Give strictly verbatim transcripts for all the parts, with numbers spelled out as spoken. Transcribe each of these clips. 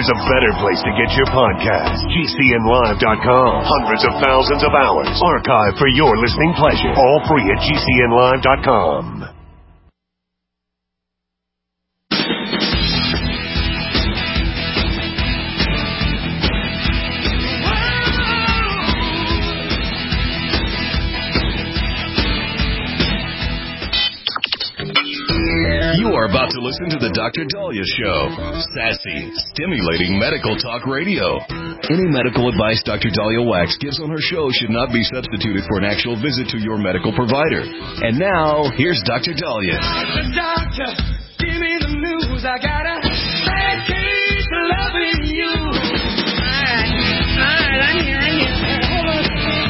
there's a better place to get your podcast. G C N live dot com. Hundreds of thousands of hours archived for your listening pleasure. All free at G C N live dot com. You are about to listen to the Doctor Daliah Show. Sassy, stimulating medical talk radio. Any medical advice Doctor Daliah Wax gives on her show should not be substituted for an actual visit to your medical provider. And now, here's Doctor Daliah. Doctor, give me the news. I got a bad case of loving you. All right, all right, I'm here, I'm here. Hold on.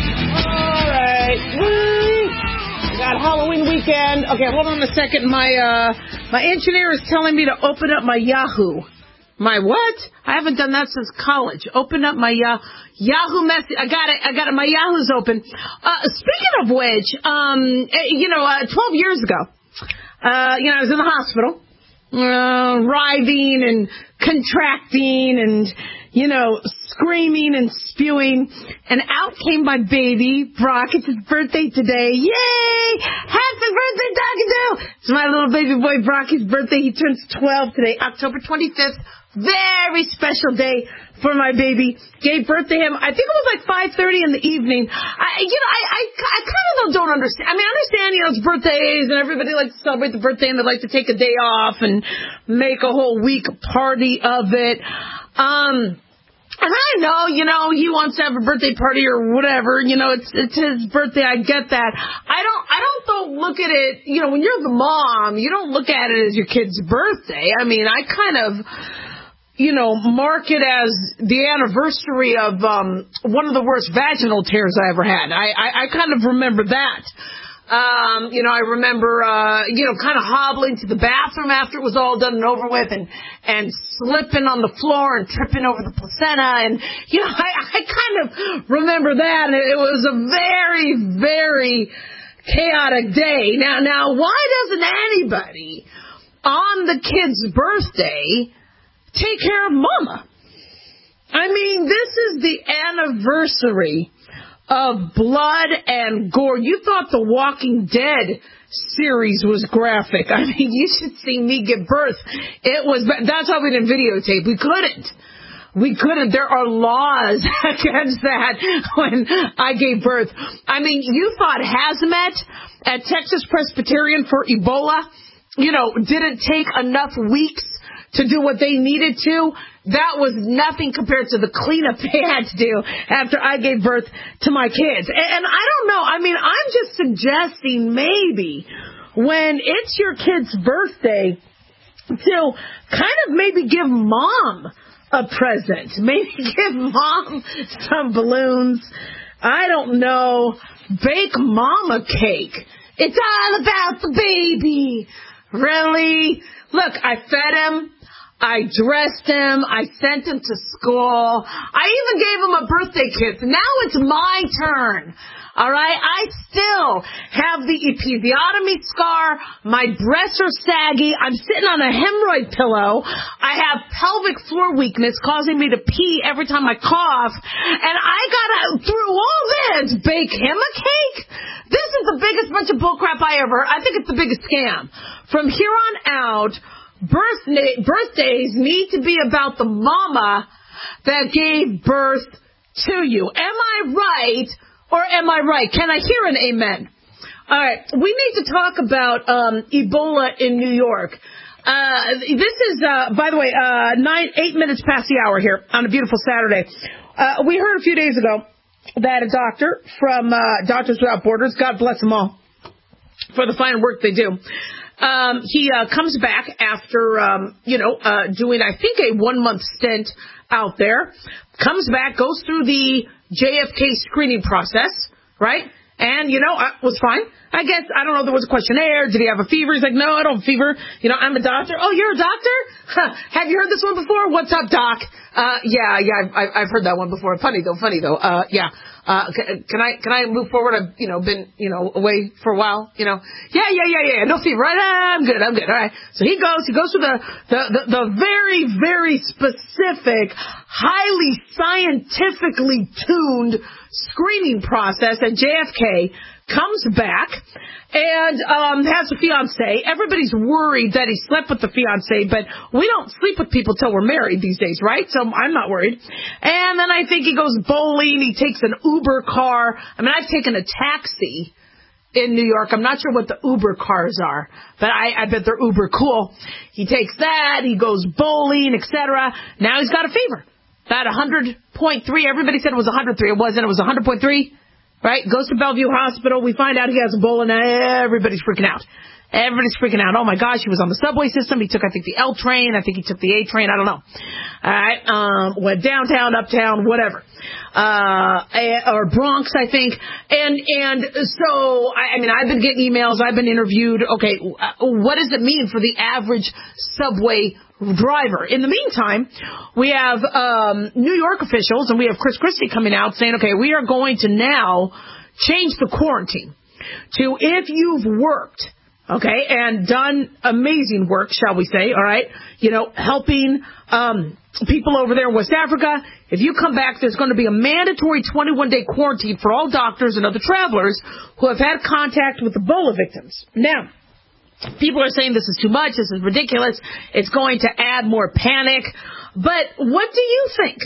All right. Woo. Got Halloween weekend. Okay, hold on a second. My uh, my engineer is telling me to open up my Yahoo. My what? I haven't done that since college. Open up my uh, Yahoo message. I got it. I got it. My Yahoo's open. Uh, speaking of which, um, you know, uh, twelve years ago, uh, you know, I was in the hospital, uh, writhing and contracting and, you know, screaming and spewing, and out came my baby, Brock. It's his birthday today. Yay! Happy birthday, Doctor Dale! It's my little baby boy, Brocky's birthday. He turns twelve today, October twenty-fifth. Very special day for my baby. Gave birth to him, I think it was like five thirty in the evening. I, you know, I, I, I kind of don't understand. I mean, I understand, you know, it's birthdays and everybody likes to celebrate the birthday and they like to take a day off and make a whole week party of it. Um... And I know, you know, he wants to have a birthday party or whatever. You know, it's it's his birthday. I get that. I don't I don't don't look at it. You know, when you're the mom, you don't look at it as your kid's birthday. I mean, I kind of, you know, mark it as the anniversary of um, one of the worst vaginal tears I ever had. I I, I kind of remember that. Um, you know, I remember, uh, you know, kind of hobbling to the bathroom after it was all done and over with and, and slipping on the floor and tripping over the placenta. And, you know, I, I kind of remember that. It was a very, very chaotic day. Now, now, why doesn't anybody on the kid's birthday take care of mama? I mean, this is the anniversary of blood and gore. You thought the Walking Dead series was graphic. I mean, you should see me give birth. It was, that's why we didn't videotape. We couldn't. We couldn't. There are laws against that when I gave birth. I mean, you thought Hazmat at Texas Presbyterian for Ebola, you know, didn't take enough weeks to do what they needed to. That was nothing compared to the cleanup they had to do after I gave birth to my kids. And I don't know. I mean, I'm just suggesting maybe when it's your kid's birthday to kind of maybe give mom a present. Maybe give mom some balloons. I don't know. Bake mom a cake. It's all about the baby. Really? Look, I fed him. I dressed him. I sent him to school. I even gave him a birthday kiss. Now it's my turn. All right? I still have the episiotomy scar. My breasts are saggy. I'm sitting on a hemorrhoid pillow. I have pelvic floor weakness causing me to pee every time I cough. And I got to, through all this, bake him a cake? This is the biggest bunch of bullcrap I ever heard. I think it's the biggest scam. From here on out, Birthday, birthdays need to be about the mama that gave birth to you. Am I right or am I right? Can I hear an amen? All right. We need to talk about um, Ebola in New York. Uh, this is, uh, by the way, uh, nine, eight minutes past the hour here on a beautiful Saturday. Uh, we heard a few days ago that a doctor from uh, Doctors Without Borders, God bless them all for the fine work they do, Um, he uh, comes back after, um, you know, uh, doing, I think, a one-month stint out there, comes back, goes through the J F K screening process, right? And, you know, it was fine. I guess, I don't know, there was a questionnaire. Did he have a fever? He's like, no, I don't have a fever. You know, I'm a doctor. Oh, you're a doctor? Huh. Have you heard this one before? What's up, doc? Uh, yeah, yeah, I've, I've heard that one before. Funny though, funny though. Uh, yeah. Uh, can, can I, can I move forward? I've, you know, been, you know, away for a while, you know. Yeah, yeah, yeah, yeah. No fever, right? I'm good, I'm good. All right. So he goes, he goes through the, the, the, the very, very specific, highly scientifically tuned screening process at J F K, comes back and um has a fiance. Everybody's worried that he slept with the fiance, but we don't sleep with people till we're married these days, right? So I'm not worried. And then I think he goes bowling. He takes an Uber car. I mean, I've taken a taxi in New York. I'm not sure what the Uber cars are, but I, I bet they're Uber cool. He takes that. He goes bowling, et cetera. Now he's got a fever. That one hundred point three. Everybody said it was one hundred three. It wasn't. It was one hundred point three. Right? Goes to Bellevue Hospital. We find out he has Ebola. Now everybody's freaking out. Everybody's freaking out. Oh, my gosh. He was on the subway system. He took, I think, the L train. I think he took the A train. I don't know. All right. Um, went downtown, uptown, whatever. Uh, or Bronx, I think. And, and so, I, I mean, I've been getting emails. I've been interviewed. Okay. What does it mean for the average subway driver? In the meantime, we have um, New York officials, and we have Chris Christie coming out saying, okay, we are going to now change the quarantine to if you've worked, okay, and done amazing work, shall we say, all right, you know, helping um, people over there in West Africa. If you come back, there's going to be a mandatory twenty-one day quarantine for all doctors and other travelers who have had contact with Ebola victims. Now, people are saying this is too much, this is ridiculous, it's going to add more panic. But what do you think?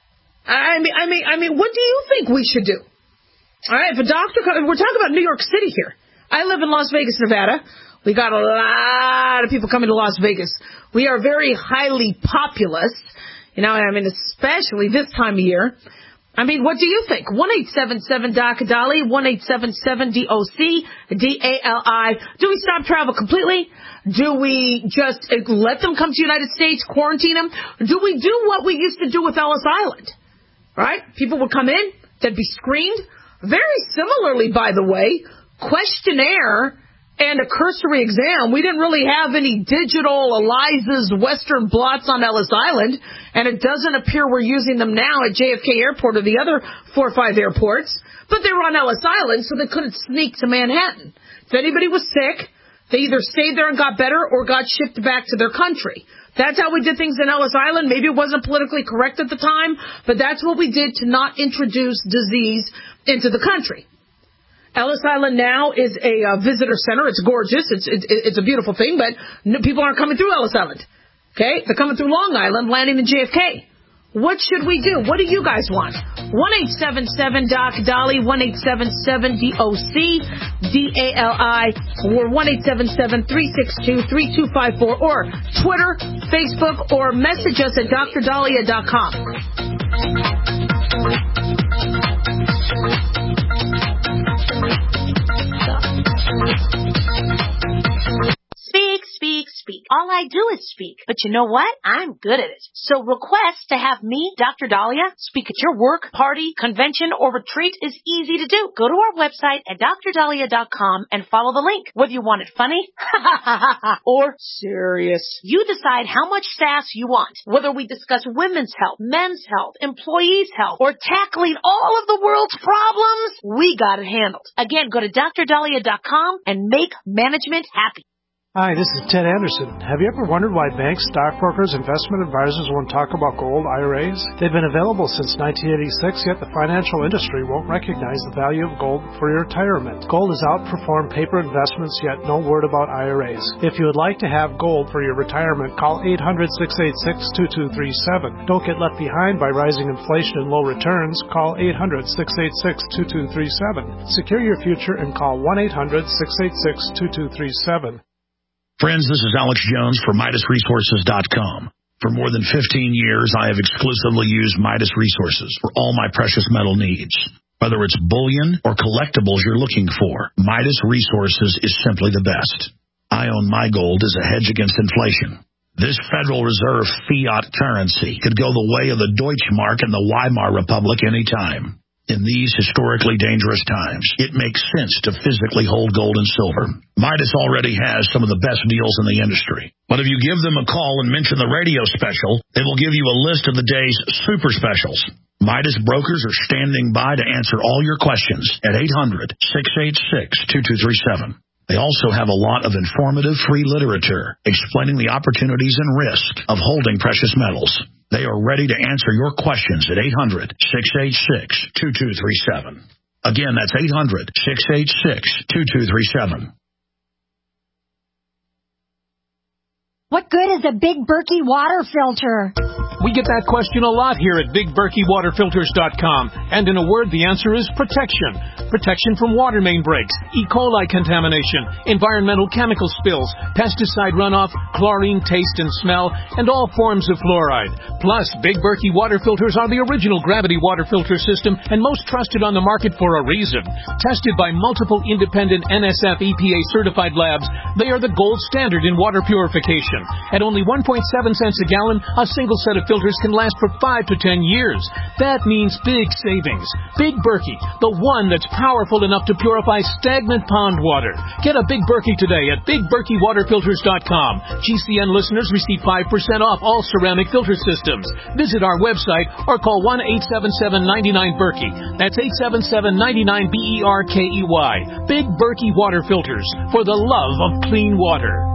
I mean, I mean, I mean, what do you think we should do? All right, if a doctor, we're talking about New York City here. I live in Las Vegas, Nevada. We got a lot of people coming to Las Vegas. We are very highly populous, you know, I mean, especially this time of year. I mean, what do you think? one eight seven seven D O C D A L I, one eight seven seven D O C D A L I. Do we stop travel completely? Do we just let them come to the United States, quarantine them? Do we do what we used to do with Ellis Island? Right? People would come in, they'd be screened. Very similarly, by the way, questionnaire and a cursory exam. We didn't really have any digital ELISA's Western blots on Ellis Island, and it doesn't appear we're using them now at J F K Airport or the other four or five airports, but they were on Ellis Island, so they couldn't sneak to Manhattan. If anybody was sick, they either stayed there and got better or got shipped back to their country. That's how we did things in Ellis Island. Maybe it wasn't politically correct at the time, but that's what we did to not introduce disease into the country. Ellis Island now is a uh, visitor center. It's gorgeous. It's, it's it's a beautiful thing, but no, people aren't coming through Ellis Island. Okay? They're coming through Long Island, landing in J F K. What should we do? What do you guys want? one eight seven seven D O C D A L I, one eight seven seven D O C D A L I, or one eight seven seven three six two three two five four, or Twitter, Facebook, or message us at D R Dahlia dot com. Speak, speak, speak. All I do is speak. But you know what? I'm good at it. So request to have me, Doctor Dahlia, speak at your work, party, convention, or retreat is easy to do. Go to our website at D R Dahlia dot com and follow the link. Whether you want it funny or serious, you decide how much sass you want. Whether we discuss women's health, men's health, employees' health, or tackling all of the world's problems, we got it handled. Again, go to D R Dahlia dot com and make management happy. Hi, this is Ted Anderson. Have you ever wondered why banks, stockbrokers, investment advisors won't talk about gold I R As? They've been available since nineteen eighty-six, yet the financial industry won't recognize the value of gold for your retirement. Gold has outperformed paper investments, yet no word about I R As. If you would like to have gold for your retirement, call eight hundred, six eight six, two two three seven. Don't get left behind by rising inflation and low returns. Call eight hundred, six eight six, two two three seven. Secure your future and call one eight hundred, six eight six, two two three seven. Friends, this is Alex Jones for Midas Resources dot com. For more than fifteen years, I have exclusively used Midas Resources for all my precious metal needs. Whether it's bullion or collectibles you're looking for, Midas Resources is simply the best. I own my gold as a hedge against inflation. This Federal Reserve fiat currency could go the way of the Deutschmark and the Weimar Republic anytime. In these historically dangerous times, it makes sense to physically hold gold and silver. Midas already has some of the best deals in the industry. But if you give them a call and mention the radio special, they will give you a list of the day's super specials. Midas brokers are standing by to answer all your questions at eight hundred, six eight six, two two three seven. They also have a lot of informative free literature explaining the opportunities and risk of holding precious metals. They are ready to answer your questions at eight hundred, six eight six, two two three seven. Again, that's eight hundred, six eight six, two two three seven. What good is a Big Berkey water filter? We get that question a lot here at Big Berkey Water Filters dot com. And in a word, the answer is protection. Protection from water main breaks, E. coli contamination, environmental chemical spills, pesticide runoff, chlorine taste and smell, and all forms of fluoride. Plus, Big Berkey water filters are the original gravity water filter system and most trusted on the market for a reason. Tested by multiple independent N S F E P A certified labs, they are the gold standard in water purification. At only one point seven cents a gallon, a single set of filters can last for five to ten years. That means big savings. Big Berkey, the one that's powerful enough to purify stagnant pond water. Get a Big Berkey today at Big Berkey Water Filters dot com. G C N listeners receive five percent off all ceramic filter systems. Visit our website or call one eight seven seven, nine nine, Berkey. That's eight seven seven, nine nine, B E R K E Y. Big Berkey Water Filters, for the love of clean water.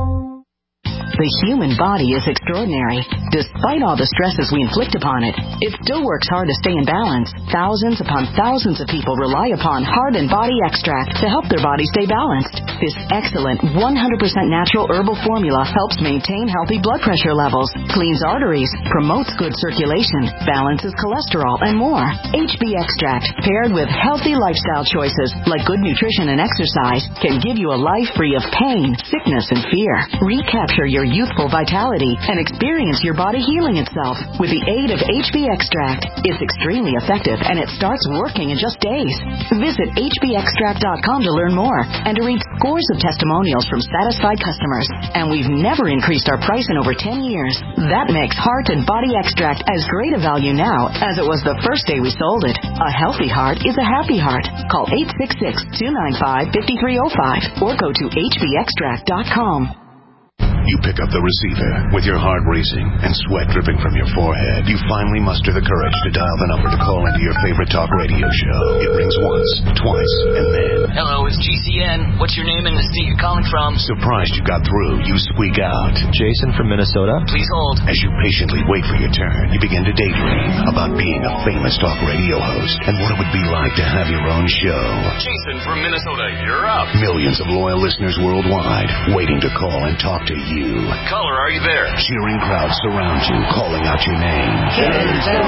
The human body is extraordinary. Despite all the stresses we inflict upon it, it still works hard to stay in balance. Thousands upon thousands of people rely upon Heart and Body Extract to help their body stay balanced. This excellent one hundred percent natural herbal formula helps maintain healthy blood pressure levels, cleans arteries, promotes good circulation, balances cholesterol, and more. H B Extract, paired with healthy lifestyle choices like good nutrition and exercise, can give you a life free of pain, sickness, and fear. Recapture your youthful vitality and experience your body healing itself with the aid of H B Extract. It's extremely effective and it starts working in just days. Visit H B extract dot com to learn more and to read scores of testimonials from satisfied customers. And we've never increased our price in over ten years. That makes Heart and Body Extract as great a value now as it was the first day we sold it. A healthy heart is a happy heart. Call eight six six, two nine five, five three zero five or go to H B extract dot com. You pick up the receiver with your heart racing and sweat dripping from your forehead. You finally muster the courage to dial the number to call into your favorite talk radio show. It rings once, twice, and then... Hello, it's G C N. What's your name and the state you're calling from? Surprised you got through, you squeak out. Jason from Minnesota. Please hold. As you patiently wait for your turn, you begin to daydream about being a famous talk radio host and what it would be like to have your own show. Jason from Minnesota, you're up. Millions of loyal listeners worldwide waiting to call and talk to you. Caller, are you there? Cheering crowds surround you, calling out your name. Jason!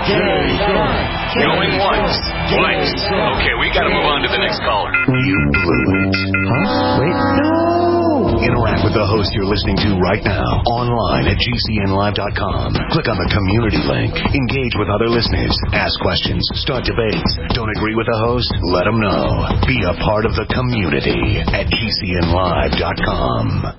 Jason! Going once, twice. Okay, we gotta move on to the next caller. You blew it. Huh? Wait. No! Interact with the host you're listening to right now, online at G C N live dot com. Click on the community link. Engage with other listeners. Ask questions. Start debates. Don't agree with the host? Let them know. Be a part of the community at G C N live dot com.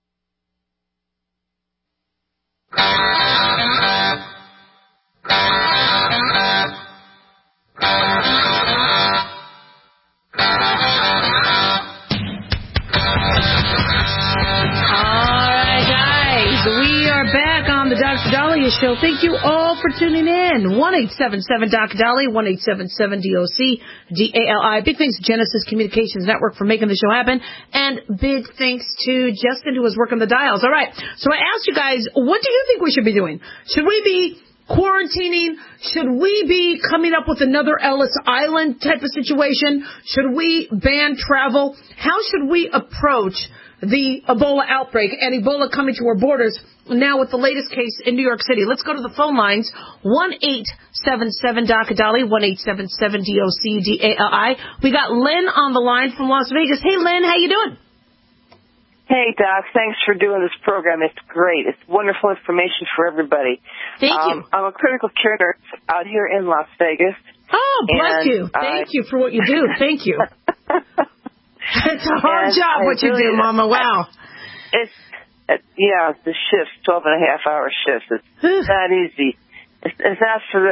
Doctor Dahlia Show. Thank you all for tuning in. one eight seven seven D O C Dahlia, one eight seven seven D O C D A L I. Big thanks to Genesis Communications Network for making the show happen. And big thanks to Justin who was working the dials. All right. So I asked you guys, what do you think we should be doing? Should we be quarantining? Should we be coming up with another Ellis Island type of situation? Should we ban travel? How should we approach the Ebola outbreak and Ebola coming to our borders now with the latest case in New York City? Let's go to the phone lines. one eight seven seven D O C Dahlia, one eight seven seven D O C D A L I. We got Lynn on the line from Las Vegas. Hey, Lynn, how you doing? Hey, Doc. Thanks for doing this program. It's great. It's wonderful information for everybody. Thank um, you. I'm a critical care nurse out here in Las Vegas. Oh, bless you. Thank I... you for what you do. Thank you. It's a hard and job, I what really, you do, Mama. Wow. It's, it, yeah, the shifts, twelve and a half hour shifts. It's not easy. It's, it's not for the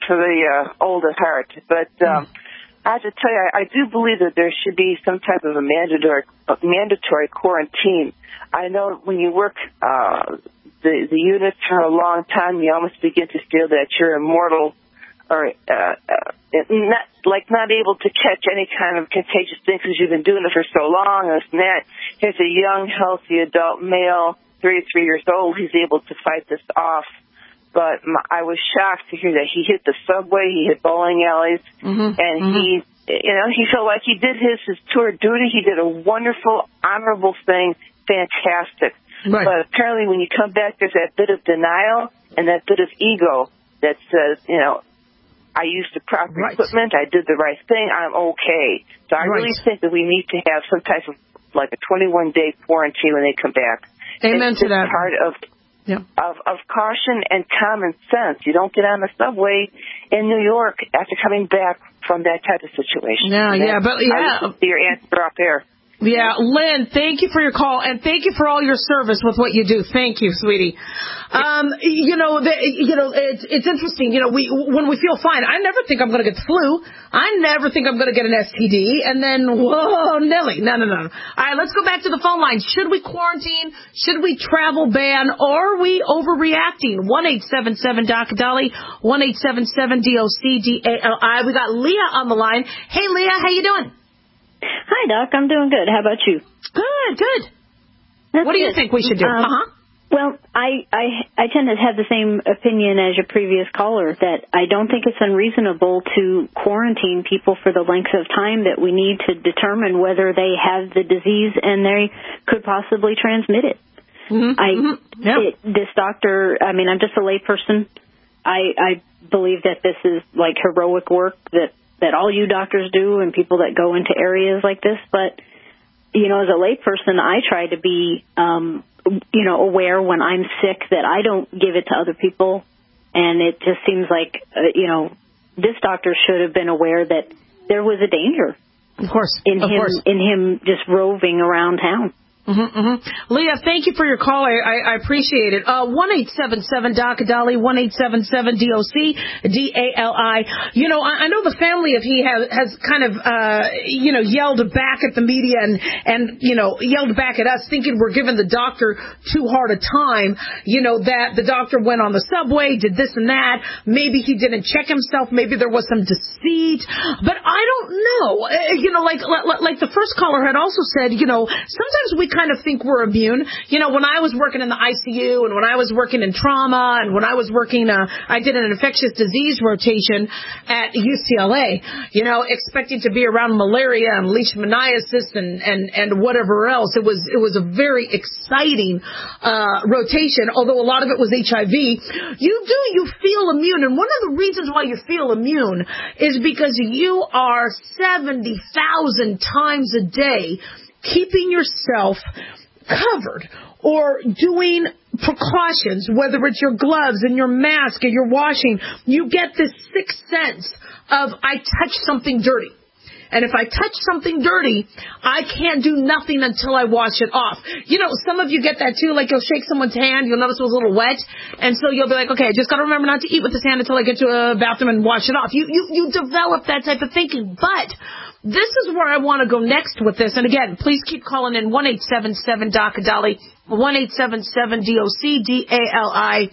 for the uh, old at heart. But um, I have to tell you, I, I do believe that there should be some type of a mandatory, uh, mandatory quarantine. I know when you work uh, the, the unit for a long time, you almost begin to feel that you're immortal, or uh, uh, not like not able to catch any kind of contagious thing because you've been doing it for so long. And this and that. Here's a young, healthy adult male, thirty-three years old. He's able to fight this off. But my, I was shocked to hear that he hit the subway, he hit bowling alleys, mm-hmm. and mm-hmm. he, you know, he felt like he did his his tour duty. He did a wonderful, honorable thing, fantastic. Right. But apparently, when you come back, there's that bit of denial and that bit of ego that says, you know, I used the proper right. equipment, I did the right thing, I'm okay. So I right. really think that we need to have some type of like a twenty-one day quarantine when they come back. Amen it's to that. Part of. Yeah. Of, of caution and common sense. You don't get on the subway in New York after coming back from that type of situation. Yeah, and yeah, but yeah. I see your answer up there. Yeah, Lynn, thank you for your call, and thank you for all your service with what you do. Thank you, sweetie. Um, you know, the, you know, it's it's interesting. You know, we when we feel fine, I never think I'm going to get the flu. I never think I'm going to get an S T D, and then whoa, Nelly, no, no, no. All right, let's go back to the phone line. Should we quarantine? Should we travel ban? Or are we overreacting? One eight seven seven Doc Dolly, one eight seven seven D O C D A L I. We got Leah on the line. Hey, Leah, how you doing? Hi, Doc. I'm doing good. How about you? Good, good. That's what do you good. think we should do? Um, uh-huh. Well, I, I I tend to have the same opinion as your previous caller, that I don't think it's unreasonable to quarantine people for the length of time that we need to determine whether they have the disease and they could possibly transmit it. Mm-hmm. I mm-hmm. Yeah. it, this doctor, I mean, I'm just a layperson. I, I believe that this is like heroic work that that all you doctors do and people that go into areas like this. But, you know, as a layperson, I try to be, um, you know, aware when I'm sick that I don't give it to other people. And it just seems like, uh, you know, this doctor should have been aware that there was a danger. Of course. In of him, course. in him just roving around town. Mm-hmm, mm-hmm. Leah, thank you for your call. I, I, I appreciate it. Uh, one eight seven seven Doc Dolly, one eight seven seven D O C D A L I. You know, I, I know the family of he has, has kind of, uh, you know, yelled back at the media and, and, you know, yelled back at us thinking we're giving the doctor too hard a time. You know, that the doctor went on the subway, did this and that. Maybe he didn't check himself. Maybe there was some deceit. But I don't know. Uh, you know, like, like, like the first caller had also said, you know, sometimes we kind of think we're immune. You know, when I was working in the I C U and when I was working in trauma and when I was working, uh, I did an infectious disease rotation at U C L A, you know, expecting to be around malaria and leishmaniasis and, and, and whatever else. It was, it was a very exciting, uh, rotation, although a lot of it was H I V. You do, you feel immune. And one of the reasons why you feel immune is because you are seventy thousand times a day keeping yourself covered or doing precautions, whether it's your gloves and your mask and your washing. You get this sixth sense of I touched something dirty. And if I touch something dirty, I can't do nothing until I wash it off. You know, some of you get that too, like you'll shake someone's hand, you'll notice it was a little wet, and so you'll be like, okay, I just got to remember not to eat with this hand until I get to a bathroom and wash it off. You, you, you develop that type of thinking. But this is where I want to go next with this. And again, please keep calling in one eight seven seven Doc Dolly, one eight seven seven D O C D A L I.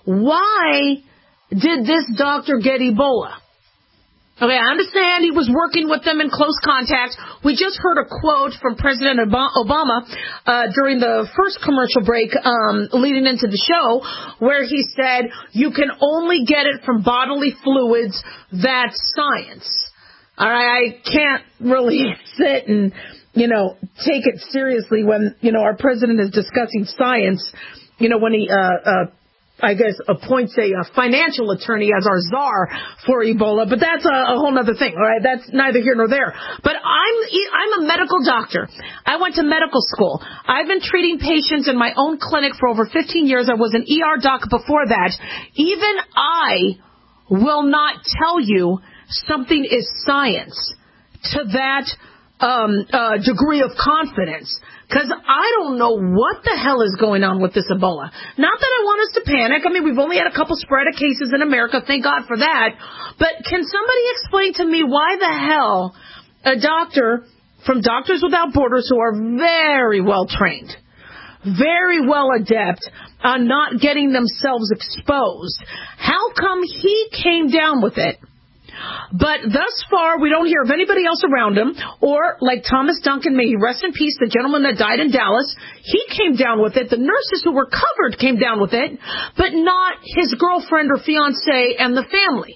Why did this doctor get Ebola? Okay, I understand he was working with them in close contact. We just heard a quote from President Obama uh, during the first commercial break um, leading into the show where he said, you can only get it from bodily fluids. That's science. All right, I can't really sit and, you know, take it seriously when, you know, our president is discussing science, you know, when he, uh, uh, I guess, appoints a, a financial attorney as our czar for Ebola. But that's a, a whole other thing, all right? That's neither here nor there. But I'm I'm a medical doctor. I went to medical school. I've been treating patients in my own clinic for over fifteen years. I was an E R doc before that. Even I will not tell you something is science to that um, uh, degree of confidence. Because I don't know what the hell is going on with this Ebola. Not that I want us to panic. I mean, we've only had a couple spread of cases in America. Thank God for that. But can somebody explain to me why the hell a doctor from Doctors Without Borders, who are very well trained, very well adept on not getting themselves exposed, how come he came down with it? But thus far, we don't hear of anybody else around him. Or, like Thomas Duncan, may he rest in peace, the gentleman that died in Dallas, he came down with it. The nurses who were covered came down with it, but not his girlfriend or fiancé and the family.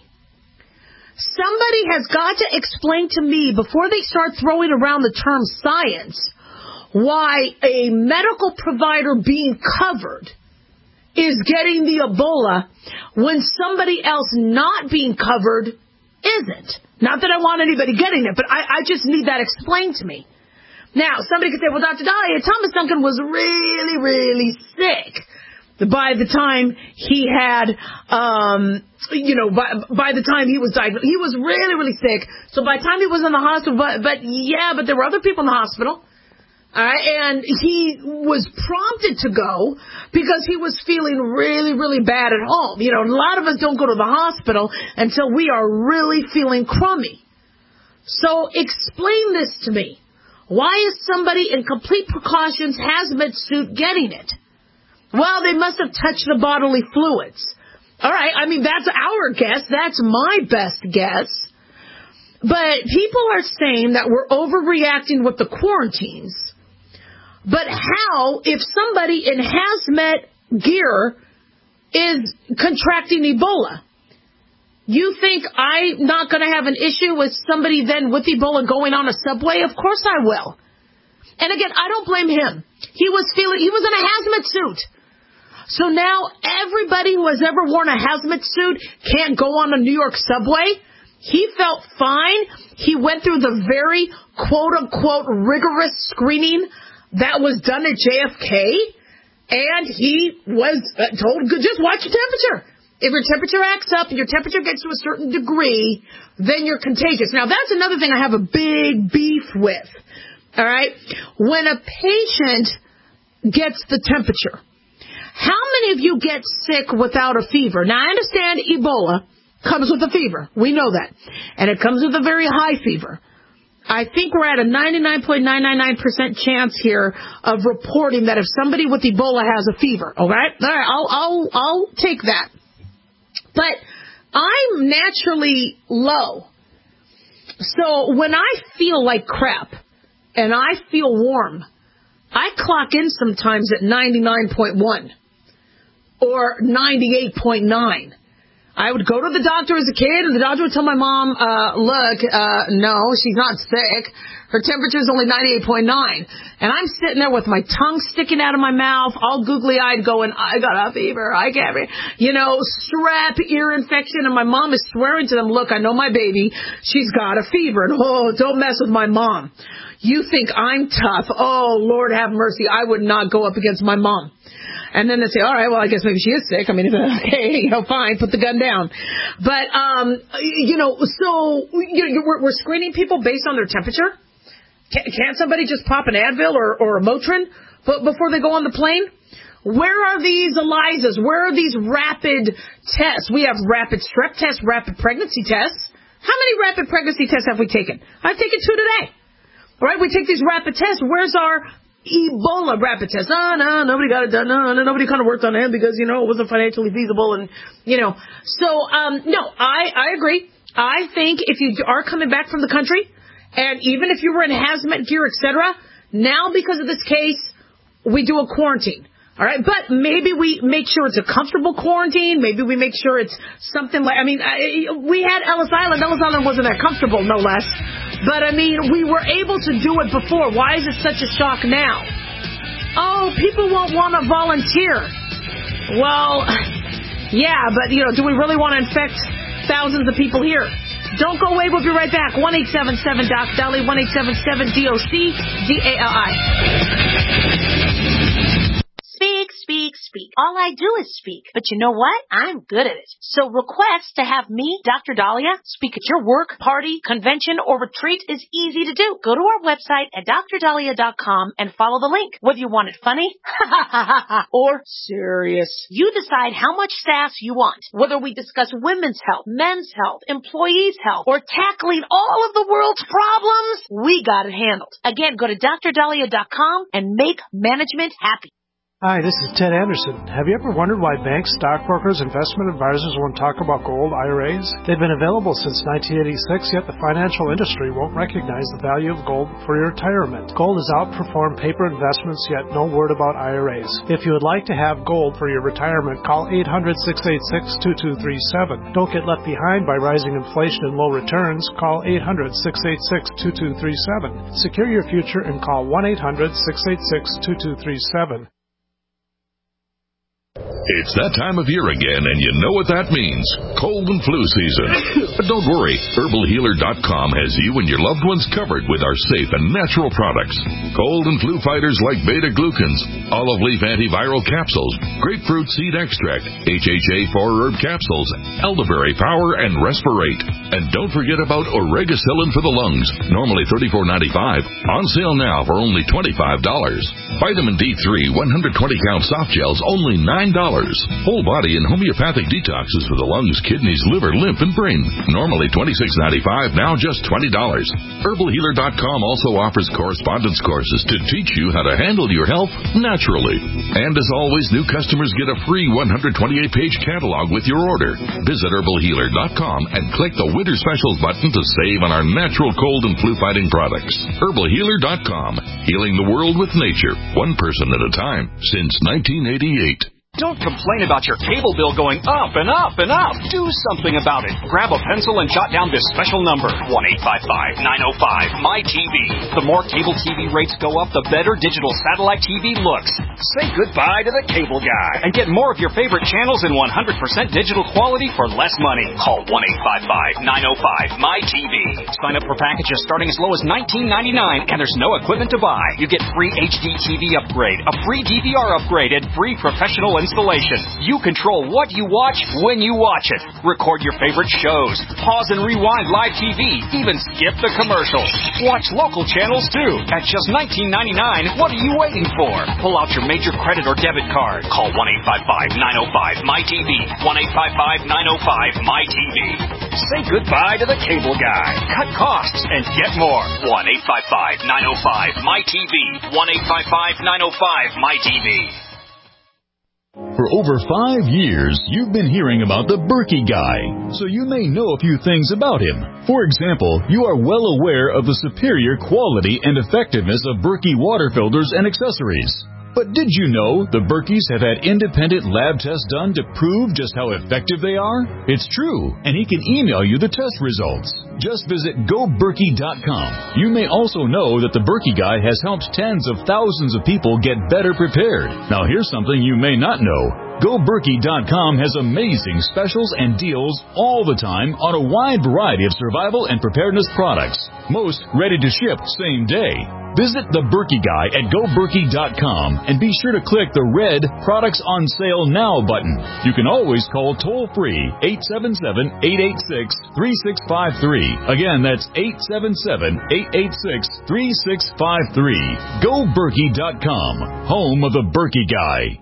Somebody has got to explain to me, before they start throwing around the term science, why a medical provider being covered is getting the Ebola when somebody else not being covered isn't. Not that I want anybody getting it, but I, I just need that explained to me. Now, somebody could say, well, Doctor Dahlia, Thomas Duncan was really, really sick by the time he had, um, you know, by, by the time he was diagnosed. He was really, really sick. So by the time he was in the hospital, but, but yeah, but there were other people in the hospital. All right, and he was prompted to go because he was feeling really, really bad at home. You know, a lot of us don't go to the hospital until we are really feeling crummy. So explain this to me. Why is somebody in complete precautions hazmat suit getting it? Well, they must have touched the bodily fluids. All right, I mean, that's our guess. That's my best guess. But people are saying that we're overreacting with the quarantines. But how, if somebody in hazmat gear is contracting Ebola? You think I'm not going to have an issue with somebody then with Ebola going on a subway? Of course I will. And again, I don't blame him. He was feeling, he was in a hazmat suit. So now everybody who has ever worn a hazmat suit can't go on a New York subway? He felt fine. He went through the very quote-unquote rigorous screening that was done at J F K, and he was told, just watch your temperature. If your temperature acts up, your temperature gets to a certain degree, then you're contagious. Now, that's another thing I have a big beef with, all right? When a patient gets the temperature, how many of you get sick without a fever? Now, I understand Ebola comes with a fever. We know that. And it comes with a very high fever. I think we're at a ninety-nine point nine nine nine percent chance here of reporting that if somebody with Ebola has a fever, all right? All right, I'll, I'll, I'll take that. But I'm naturally low. So when I feel like crap and I feel warm, I clock in sometimes at ninety-nine point one or ninety-eight point nine. I would go to the doctor as a kid, and the doctor would tell my mom, uh, look, uh, no, she's not sick. Her temperature is only ninety-eight point nine. And I'm sitting there with my tongue sticking out of my mouth, all googly-eyed going, I got a fever, I can't breathe. You know, strep, ear infection, and my mom is swearing to them, look, I know my baby, she's got a fever, and oh, don't mess with my mom. You think I'm tough. Oh, Lord have mercy, I would not go up against my mom. And then they say, all right, well, I guess maybe she is sick. I mean, okay, you know, fine, put the gun down. But, um, you know, so you know, we're, we're screening people based on their temperature. Can't somebody just pop an Advil or, or a Motrin before they go on the plane? Where are these ELISAs? Where are these rapid tests? We have rapid strep tests, rapid pregnancy tests. How many rapid pregnancy tests have we taken? I've taken two today. All right, we take these rapid tests. Where's our Ebola rapid test? No, no, nobody got it done. No, no, nobody kind of worked on it because, you know, it wasn't financially feasible. And, you know, so, um, no, I, I agree. I think if you are coming back from the country, and even if you were in hazmat gear, et cetera, now because of this case, we do a quarantine. All right, but maybe we make sure it's a comfortable quarantine. Maybe we make sure it's something like, I mean, I, we had Ellis Island. Ellis Island wasn't that comfortable, no less. But, I mean, we were able to do it before. Why is it such a shock now? Oh, people won't want to volunteer. Well, yeah, but, you know, do we really want to infect thousands of people here? Don't go away. We'll be right back. one eight seven seven D O C Dolly, one eight seven seven D O C D A L I. Speak, speak, speak. All I do is speak. But you know what? I'm good at it. So request to have me, Doctor Dahlia, speak at your work, party, convention, or retreat is easy to do. Go to our website at dr dahlia dot com and follow the link. Whether you want it funny or serious, you decide how much sass you want. Whether we discuss women's health, men's health, employees' health, or tackling all of the world's problems, we got it handled. Again, go to dr dahlia dot com and make management happy. Hi, this is Ted Anderson. Have you ever wondered why banks, stockbrokers, investment advisors won't talk about gold I R As? They've been available since nineteen eighty-six, yet the financial industry won't recognize the value of gold for your retirement. Gold has outperformed paper investments, yet no word about I R As. If you would like to have gold for your retirement, call eight hundred, six eight six, two two three seven. Don't get left behind by rising inflation and low returns. Call eight hundred, six eight six, two two three seven. Secure your future and call one eight hundred, six eight six, two two three seven. It's that time of year again, and you know what that means. Cold and flu season. But don't worry, herbal healer dot com has you and your loved ones covered with our safe and natural products. Cold and flu fighters like beta-glucans, olive leaf antiviral capsules, grapefruit seed extract, H H A four herb capsules, elderberry power, and respirate. And don't forget about oregacillin for the lungs, normally thirty-four ninety-five, on sale now for only twenty-five dollars. Vitamin D three one hundred twenty count soft gels, only nine dollars. Whole body and homeopathic detoxes for the lungs, kidneys, liver, lymph, and brain. Normally twenty-six ninety-five, now just twenty dollars. herbal healer dot com also offers correspondence courses to teach you how to handle your health naturally. And as always, new customers get a free one hundred twenty-eight page catalog with your order. Visit herbal healer dot com and click the Winter Specials button to save on our natural cold and flu fighting products. herbal healer dot com, healing the world with nature, one person at a time, since nineteen eighty-eight. Don't complain about your cable bill going up and up and up. Do something about it. Grab a pencil and jot down this special number, one eight five five, nine oh five, M Y T V. The more cable T V rates go up, the better digital satellite T V looks. Say goodbye to the cable guy and get more of your favorite channels in one hundred percent digital quality for less money. Call one eight five five, nine oh five, M Y T V. Sign up for packages starting as low as nineteen ninety-nine, and there's no equipment to buy. You get free H D T V upgrade, a free D V R upgrade, and free professional installation. You control what you watch when you watch it. Record your favorite shows. Pause and rewind live T V. Even skip the commercials. Watch local channels too. At just nineteen ninety-nine, what are you waiting for? Pull out your major credit or debit card. Call one eight five five, nine oh five, M Y T V. one eight five five, nine oh five, M Y T V. Say goodbye to the cable guy. Cut costs and get more. one eight five five, nine oh five, M Y T V. one eight five five, nine oh five, M Y T V. For over five years, you've been hearing about the Berkey Guy, so you may know a few things about him. For example, you are well aware of the superior quality and effectiveness of Berkey water filters and accessories. But did you know the Berkeys have had independent lab tests done to prove just how effective they are? It's true, and he can email you the test results. Just visit go berkey dot com. You may also know that the Berkey Guy has helped tens of thousands of people get better prepared. Now here's something you may not know. go berkey dot com has amazing specials and deals all the time on a wide variety of survival and preparedness products, most ready to ship same day. Visit the Berkey Guy at go berkey dot com and be sure to click the red Products on Sale Now button. You can always call toll-free eight seven seven, eight eight six, three six five three. Again, that's eight seven seven, eight eight six, three six five three. go berkey dot com, home of the Berkey Guy.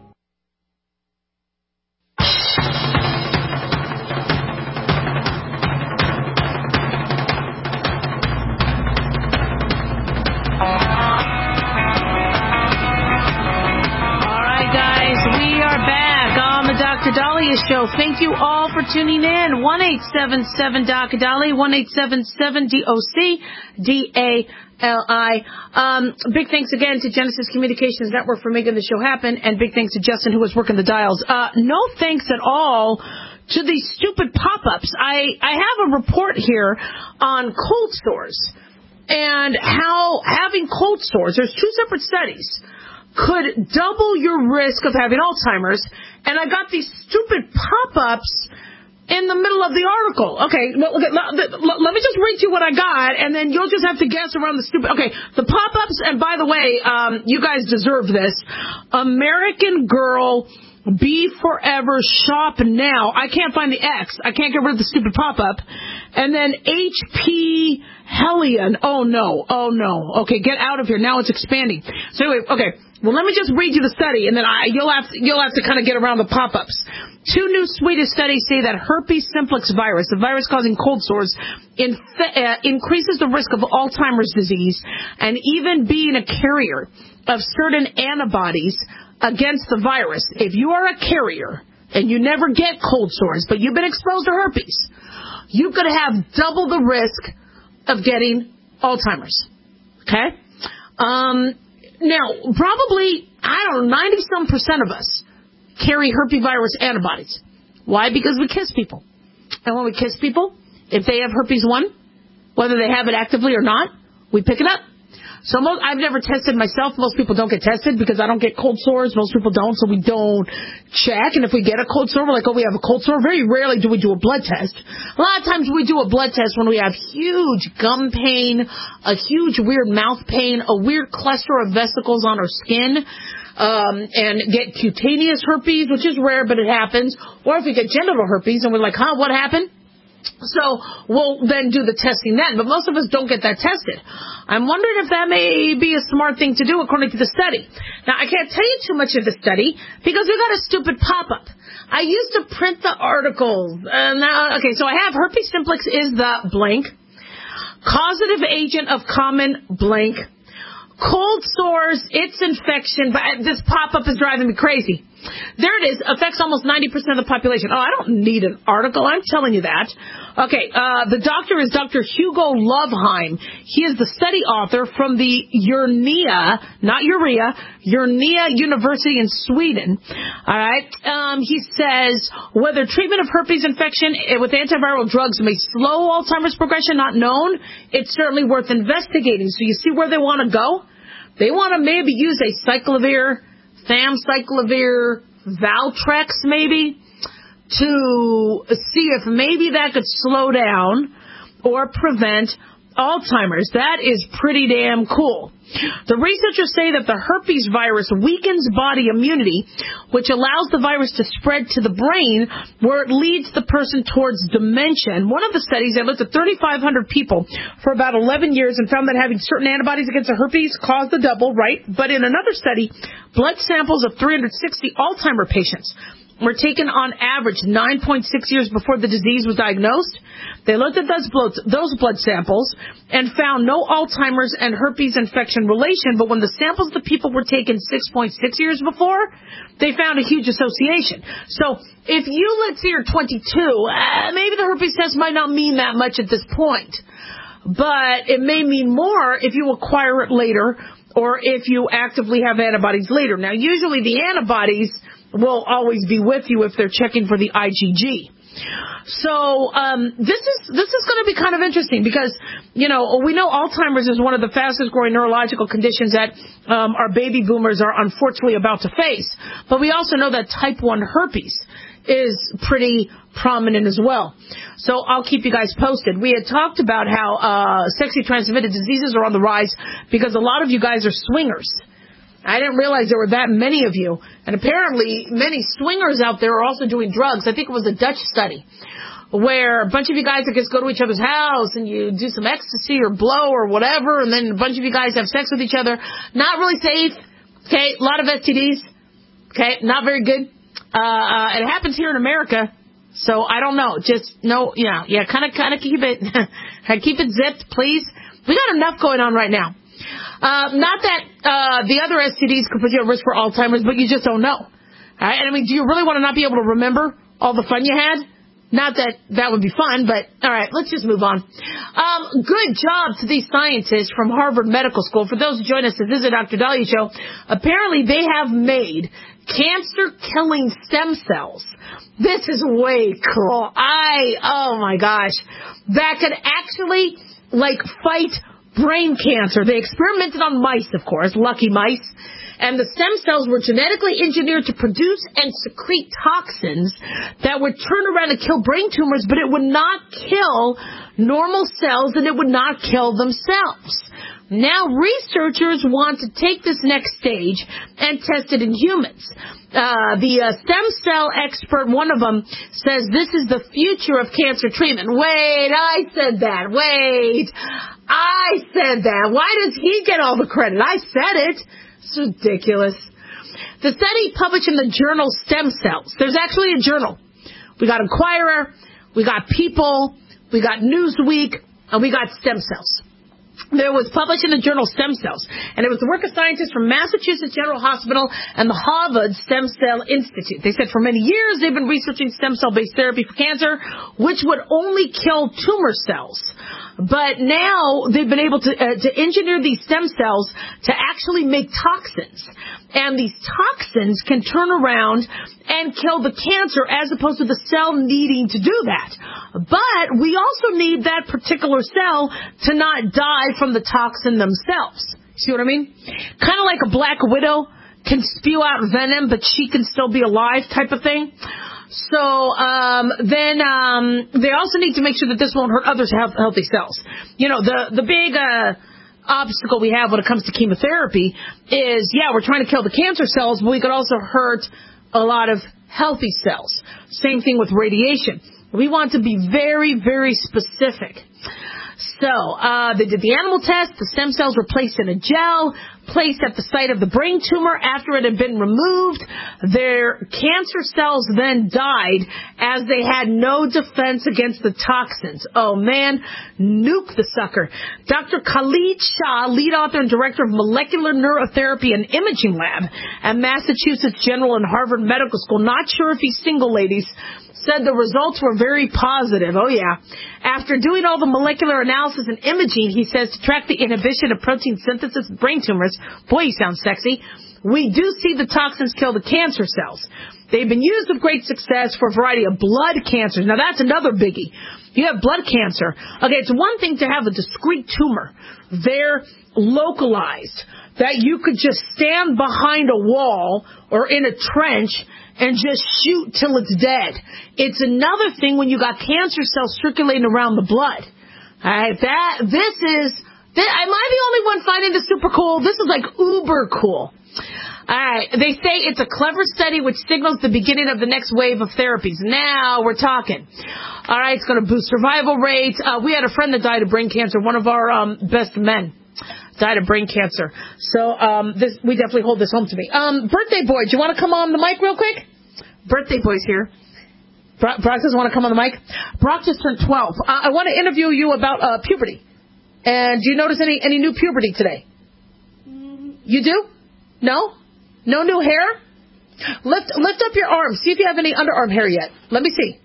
Doctor Dahlia Show. Thank you all for tuning in. one eight seven seven Doctor Dahlia, one eight seven seven D O C D A L I. Um, big thanks again to Genesis Communications Network for making the show happen, and big thanks to Justin who was working the dials. Uh, no thanks at all to these stupid pop-ups. I, I have a report here on cold stores and how having cold stores, there's two separate studies, could double your risk of having Alzheimer's. And I got these stupid pop-ups in the middle of the article. Okay, well, okay, let, let me just read you what I got, and then you'll just have to guess around the stupid... Okay, the pop-ups, and by the way, um, you guys deserve this. American Girl Be Forever, shop now. I can't find the X. I can't get rid of the stupid pop-up. And then H P Hellion. Oh, no. Oh, no. Okay, get out of here. Now it's expanding. So anyway, okay. Well, let me just read you the study, and then I, you'll have to, you'll have to kind of get around the pop-ups. Two new Swedish studies say that herpes simplex virus, the virus causing cold sores, inf- uh, increases the risk of Alzheimer's disease and even being a carrier of certain antibodies against the virus. If you are a carrier and you never get cold sores, but you've been exposed to herpes, you're going to have double the risk of getting Alzheimer's. Okay? Um, now, probably, I don't know, ninety-some percent of us carry herpesvirus antibodies. Why? Because we kiss people. And when we kiss people, if they have herpes one, whether they have it actively or not, we pick it up. So most, I've never tested myself. Most people don't get tested because I don't get cold sores. Most people don't, so we don't check. And if we get a cold sore, we're like, oh, we have a cold sore. Very rarely do we do a blood test. A lot of times we do a blood test when we have huge gum pain, a huge weird mouth pain, a weird cluster of vesicles on our skin, um, and get cutaneous herpes, which is rare, but it happens. Or if we get genital herpes and we're like, huh, what happened? So we'll then do the testing then. But most of us don't get that tested. I'm wondering if that may be a smart thing to do according to the study. Now, I can't tell you too much of the study because we got a stupid pop-up. I used to print the articles. Uh, now, okay, so I have herpes simplex is the blank. Causative agent of common blank. Cold sores, its infection. But this pop-up is driving me crazy. There it is. Affects almost ninety percent of the population. Oh, I don't need an article. I'm telling you that. Okay, uh, the doctor is Doctor Hugo Loveheim. He is the study author from the Urnia, not urea, Urnia University in Sweden. All right. Um, he says, whether treatment of herpes infection with antiviral drugs may slow Alzheimer's progression, not known. It's certainly worth investigating. So you see where they want to go? They want to maybe use a cyclovir, famciclovir, Valtrex maybe, to see if maybe that could slow down or prevent Alzheimer's. That is pretty damn cool. The researchers say that the herpes virus weakens body immunity, which allows the virus to spread to the brain, where it leads the person towards dementia. In one of the studies, they looked at thirty-five hundred people for about eleven years and found that having certain antibodies against the herpes caused the double, right? But in another study, blood samples of three hundred sixty Alzheimer patients were taken on average nine point six years before the disease was diagnosed. They looked at those blood, those blood samples and found no Alzheimer's and herpes infection relation, but when the samples of the people were taken six point six years before, they found a huge association. So if you, let's say, you're twenty-two, uh, maybe the herpes test might not mean that much at this point, but it may mean more if you acquire it later or if you actively have antibodies later. Now, usually the antibodies will always be with you if they're checking for the I G G. So um, this is this is going to be kind of interesting because, you know, we know Alzheimer's is one of the fastest growing neurological conditions that um, our baby boomers are unfortunately about to face. But we also know that type one herpes is pretty prominent as well. So I'll keep you guys posted. We had talked about how uh, sexually transmitted diseases are on the rise because a lot of you guys are swingers. I didn't realize there were that many of you. And apparently many swingers out there are also doing drugs. I think it was a Dutch study where a bunch of you guys, I guess, go to each other's house and you do some ecstasy or blow or whatever, and then a bunch of you guys have sex with each other. Not really safe. Okay, a lot of S T Ds. Okay, not very good. Uh, uh, it happens here in America. So I don't know. Just no, yeah, yeah, kind of, kind of keep it, keep it zipped, please. We got enough going on right now. Uh, not that uh, the other S T Ds could put you at risk for Alzheimer's, but you just don't know. All right? And I mean, do you really want to not be able to remember all the fun you had? Not that that would be fun, but all right, let's just move on. Um, good job to these scientists from Harvard Medical School. For those who join us, this is the Doctor Dahlia Show. Apparently, they have made cancer-killing stem cells. This is way cool. I, oh my gosh, that could actually like fight brain cancer. They experimented on mice, of course, lucky mice, and the stem cells were genetically engineered to produce and secrete toxins that would turn around and kill brain tumors, but it would not kill normal cells and it would not kill themselves. Now researchers want to take this next stage and test it in humans. Uh, the uh, stem cell expert, one of them, says this is the future of cancer treatment. Wait, I said that. Wait, I said that. Why does he get all the credit? I said it. It's ridiculous. The study published in the journal Stem Cells. There's actually a journal. We got Inquirer, we got People, we got Newsweek, and we got Stem Cells. There was published in the journal Stem Cells, and it was the work of scientists from Massachusetts General Hospital and the Harvard Stem Cell Institute. They said for many years they've been researching stem cell-based therapy for cancer, which would only kill tumor cells. But now they've been able to, uh, to engineer these stem cells to actually make toxins. And these toxins can turn around and kill the cancer as opposed to the cell needing to do that. But we also need that particular cell to not die from the toxin themselves. See what I mean? Kind of like a black widow can spew out venom, but she can still be alive type of thing. So um, then um, they also need to make sure that this won't hurt other health, healthy cells. You know, the, the big uh, obstacle we have when it comes to chemotherapy is, yeah, we're trying to kill the cancer cells, but we could also hurt a lot of healthy cells. Same thing with radiation. We want to be very, very specific. So uh, they did the animal test. The stem cells were placed in a gel, placed at the site of the brain tumor after it had been removed. Their cancer cells then died as they had no defense against the toxins. Oh, man, nuke the sucker. Doctor Khalid Shah, lead author and director of Molecular Neurotherapy and Imaging Lab at Massachusetts General and Harvard Medical School, not sure if he's single, ladies, said the results were very positive. Oh, yeah. After doing all the molecular analysis and imaging, he says, to track the inhibition of protein synthesis in brain tumors, boy, you sound sexy, we do see the toxins kill the cancer cells. They've been used with great success for a variety of blood cancers. Now, that's another biggie. You have blood cancer. Okay, it's one thing to have a discrete tumor. They're localized, that you could just stand behind a wall or in a trench and just shoot till it's dead. It's another thing when you got cancer cells circulating around the blood. All right, that, this is, this, am I the only one finding this super cool? This is like uber cool. All right, they say it's a clever study which signals the beginning of the next wave of therapies. Now we're talking. All right, it's going to boost survival rates. Uh, we had a friend that died of brain cancer, one of our um, best men. Died of brain cancer. So um, this, we definitely hold this home to me. Um, birthday boy, do you want to come on the mic real quick? Birthday boy's here. Brock, Brock doesn't want to come on the mic. Brock just turned twelve. Uh, I want to interview you about uh, puberty. And do you notice any, any new puberty today? You do? No? No new hair? Lift lift up your arm. See if you have any underarm hair yet. Let me see.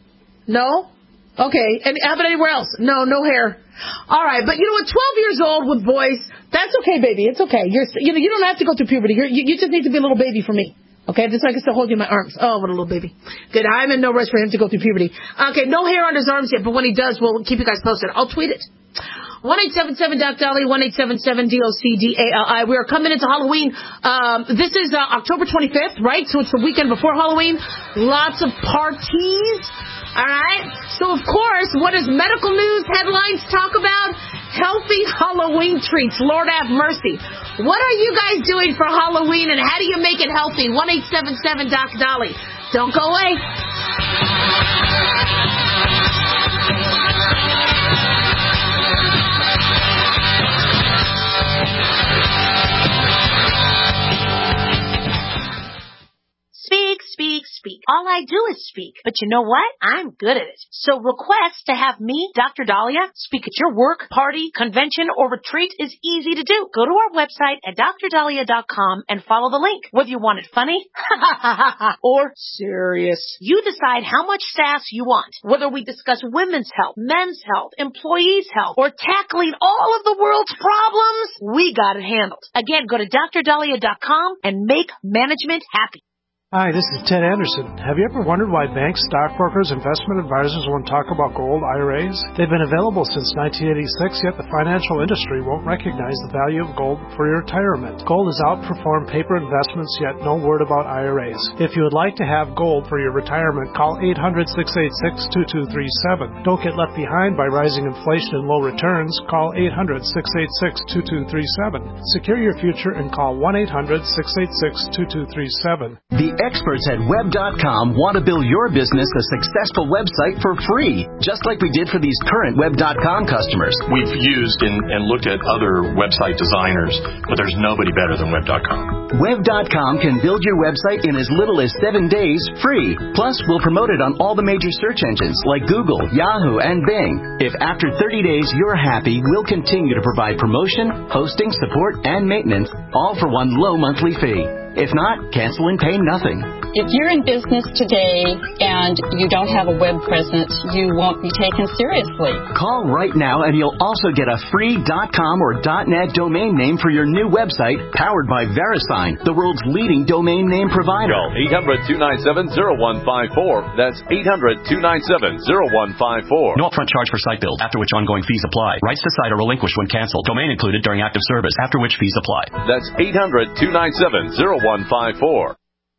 No? Okay. And how about anywhere else? No, no hair. All right. But you know what? twelve years old with boys, that's okay, baby. It's okay. You're, you know, you don't have to go through puberty. You're, you, you just need to be a little baby for me. Okay, just so I can still hold you in my arms. Oh, what a little baby. Good. I'm in no rush for him to go through puberty. Okay, no hair on his arms yet, but when he does, we'll keep you guys posted. I'll tweet it. one eight seven seven Doc Dolly, one eight seven seven D O C D A L I. We are coming into Halloween. Um, this is uh, October twenty-fifth, right? So it's the weekend before Halloween. Lots of parties. All right? So, of course, what does medical news headlines talk about? Healthy Halloween treats. Lord have mercy. What are you guys doing for Halloween, and how do you make it healthy? one eight seven seven Doc Dolly. Don't go away. Speak, speak, speak. All I do is speak. But you know what? I'm good at it. So request to have me, Doctor Dahlia, speak at your work, party, convention, or retreat is easy to do. Go to our website at D R dahlia dot com and follow the link. Whether you want it funny or serious, you decide how much sass you want. Whether we discuss women's health, men's health, employees' health, or tackling all of the world's problems, we got it handled. Again, go to D R dahlia dot com and make management happy. Hi, this is Ted Anderson. Have you ever wondered why banks, stockbrokers, investment advisors won't talk about gold I R As? They've been available since nineteen eighty-six, yet the financial industry won't recognize the value of gold for your retirement. Gold has outperformed paper investments, yet no word about I R As. If you would like to have gold for your retirement, call eight hundred, six eight six, two two three seven. Don't get left behind by rising inflation and low returns. Call eight hundred, six eight six, two two three seven. Secure your future and call one eight hundred, six eight six, two two three seven. The experts at web dot com want to build your business a successful website for free, just like we did for these current web dot com customers. We've used and, and looked at other website designers, but there's nobody better than web dot com. web dot com can build your website in as little as seven days free. Plus, we'll promote it on all the major search engines like Google, Yahoo, and Bing. If after thirty days you're happy, we'll continue to provide promotion, hosting, support, and maintenance, all for one low monthly fee. If not, cancel and pay nothing. If you're in business today and you don't have a web presence, you won't be taken seriously. Call right now and you'll also get a free .com or .net domain name for your new website, powered by VeriSign, the world's leading domain name provider. Call eight hundred, two nine seven, zero one five four. That's eight hundred, two nine seven, zero one five four. No upfront charge for site build, after which ongoing fees apply. Rights to site are relinquished when canceled. Domain included during active service, after which fees apply. That's eight hundred, two nine seven, zero one five four.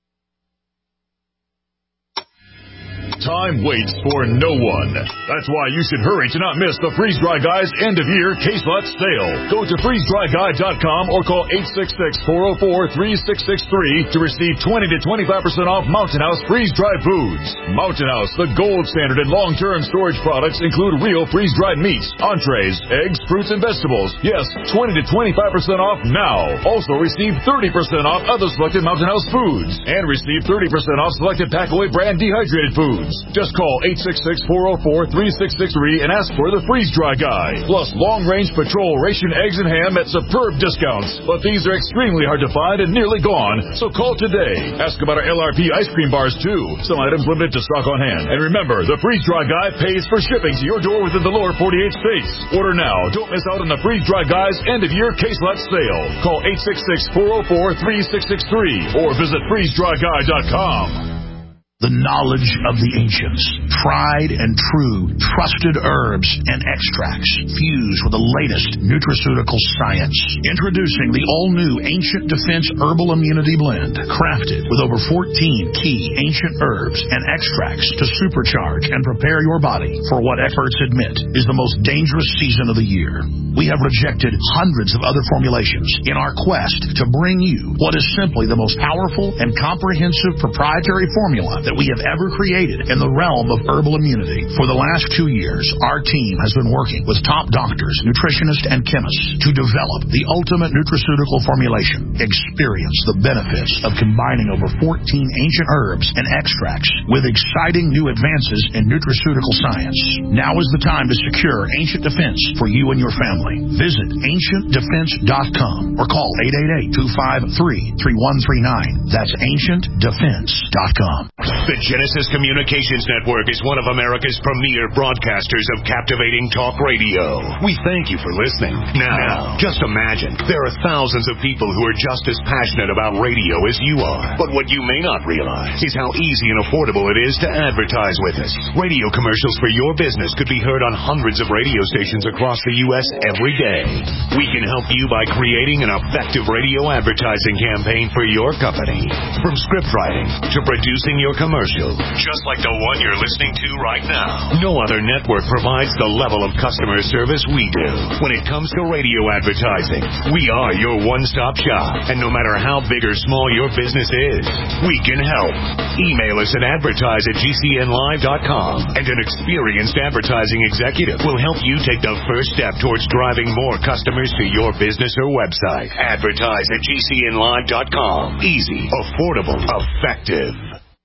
Time waits for no one. That's why you should hurry to not miss the Freeze Dry Guy's end-of-year case lot sale. Go to freeze dry guy dot com or call eight six six, four oh four, three six six three to receive twenty to twenty-five percent off Mountain House freeze-dried foods. Mountain House, the gold standard in long-term storage products, include real freeze-dried meats, entrees, eggs, fruits, and vegetables. Yes, twenty to twenty-five percent off now. Also receive thirty percent off other selected Mountain House foods. And receive thirty percent off selected Packaway brand dehydrated foods. Just call eight six six, four oh four, three six six three and ask for the Freeze Dry Guy. Plus long-range patrol ration eggs and ham at superb discounts. But these are extremely hard to find and nearly gone, so call today. Ask about our L R P ice cream bars, too. Some items limited to stock on hand. And remember, the Freeze Dry Guy pays for shipping to your door within the lower forty-eight states. Order now. Don't miss out on the Freeze Dry Guy's end-of-year case lot sale. Call eight six six, four oh four, three six six three or visit freeze dry guy dot com. The knowledge of the ancients, tried and true, trusted herbs and extracts fused with the latest nutraceutical science. Introducing the all-new Ancient Defense Herbal Immunity Blend, crafted with over fourteen key ancient herbs and extracts to supercharge and prepare your body for what experts admit is the most dangerous season of the year. We have rejected hundreds of other formulations in our quest to bring you what is simply the most powerful and comprehensive proprietary formula that we have ever created in the realm of herbal immunity. For the last two years, our team has been working with top doctors, nutritionists, and chemists to develop the ultimate nutraceutical formulation. Experience the benefits of combining over fourteen ancient herbs and extracts with exciting new advances in nutraceutical science. Now is the time to secure Ancient Defense for you and your family. Visit ancient defense dot com or call eight eight eight, two five three, three one three nine. That's ancient defense dot com. The Genesis Communications Network is one of America's premier broadcasters of captivating talk radio. We thank you for listening. Now, just imagine, there are thousands of people who are just as passionate about radio as you are. But what you may not realize is how easy and affordable it is to advertise with us. Radio commercials for your business could be heard on hundreds of radio stations across the U S every day. We can help you by creating an effective radio advertising campaign for your company. From script writing to producing your commercial, just like the one you're listening to right now. No other network provides the level of customer service we do. When it comes to radio advertising, we are your one-stop shop. And no matter how big or small your business is, we can help. Email us at advertise at g c n live dot com, and an experienced advertising executive will help you take the first step towards driving more customers to your business or website. Advertise at g c n live dot com. Easy, affordable, effective.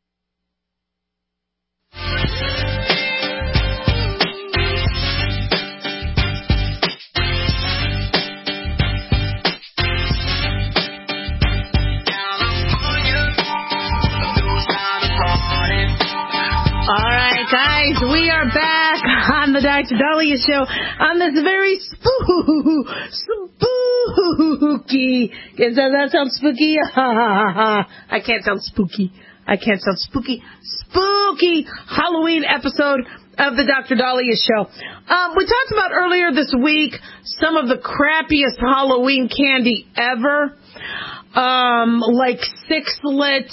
All right, guys, we are back on the Doctor Dahlia Show on this very spoo- spooky. Does that sound spooky? I can't sound spooky. I can't sound spooky, spooky Halloween episode of the Doctor Dahlia Show. Um, we talked about earlier this week some of the crappiest Halloween candy ever, um, like Sixlets,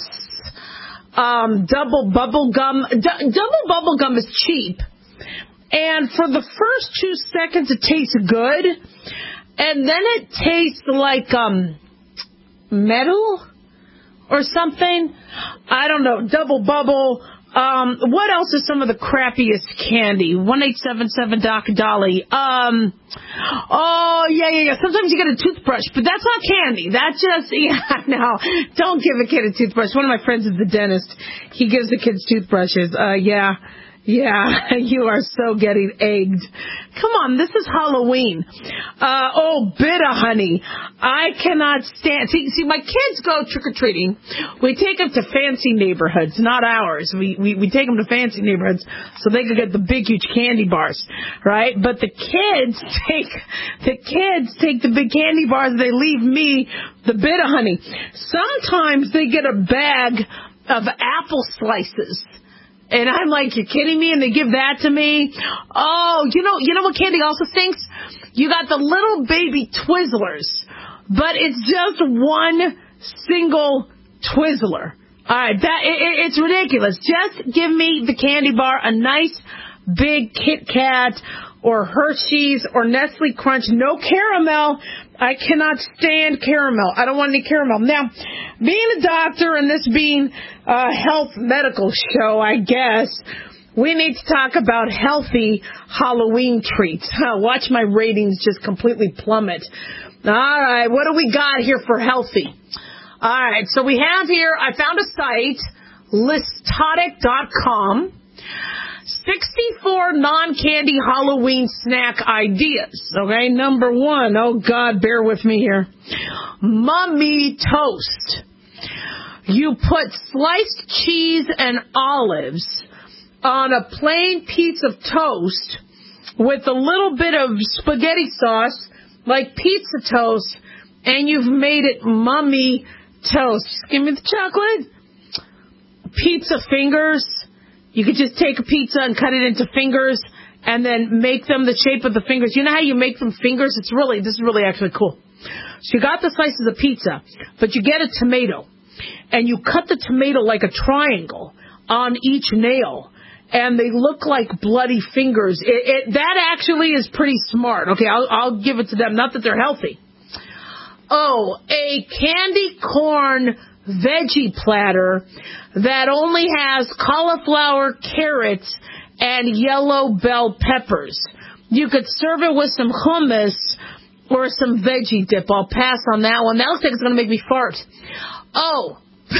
um, double bubble gum. D- double bubble gum is cheap, and for the first two seconds it tastes good, and then it tastes like um, metal or something. I don't know. Double bubble. Um, what else is some of the crappiest candy? one eight seven seven Doc Dolly. Um, oh, yeah, yeah, yeah. Sometimes you get a toothbrush, but that's not candy. That's just, yeah, no. Don't give a kid a toothbrush. One of my friends is the dentist. He gives the kids toothbrushes. Uh, yeah. Yeah, you are so getting egged. Come on, this is Halloween. Uh, oh, bitter honey. I cannot stand. See, see, my kids go trick-or-treating. We take them to fancy neighborhoods, not ours. We, we, we take them to fancy neighborhoods so they can get the big, huge candy bars, right? But the kids take, the kids take the big candy bars and they leave me the bitter honey. Sometimes they get a bag of apple slices. And I'm like, you're kidding me? And they give that to me. Oh, you know, you know what candy also stinks? You got the little baby Twizzlers, but it's just one single Twizzler. All right, that it, it's ridiculous. Just give me the candy bar, a nice big Kit Kat or Hershey's or Nestle Crunch. No caramel. I cannot stand caramel. I don't want any caramel. Now, being a doctor and this being a health medical show, I guess, we need to talk about healthy Halloween treats. Watch my ratings just completely plummet. All right, what do we got here for healthy? All right, so we have here, I found a site, listotic dot com. sixty-four non-candy Halloween snack ideas. Okay, number one. Oh, God, bear with me here. Mummy toast. You put sliced cheese and olives on a plain piece of toast with a little bit of spaghetti sauce, like pizza toast, and you've made it mummy toast. Just give me the chocolate. Pizza fingers. You could just take a pizza and cut it into fingers and then make them the shape of the fingers. You know how you make them fingers? It's really, this is really actually cool. So you got the slices of pizza, but you get a tomato and you cut the tomato like a triangle on each nail and they look like bloody fingers. It, it, that actually is pretty smart. Okay, I'll, I'll give it to them. Not that they're healthy. Oh, a candy corn veggie platter that only has cauliflower, carrots, and yellow bell peppers. You could serve it with some hummus or some veggie dip. I'll pass on that one. That looks like it's going to make me fart. Oh,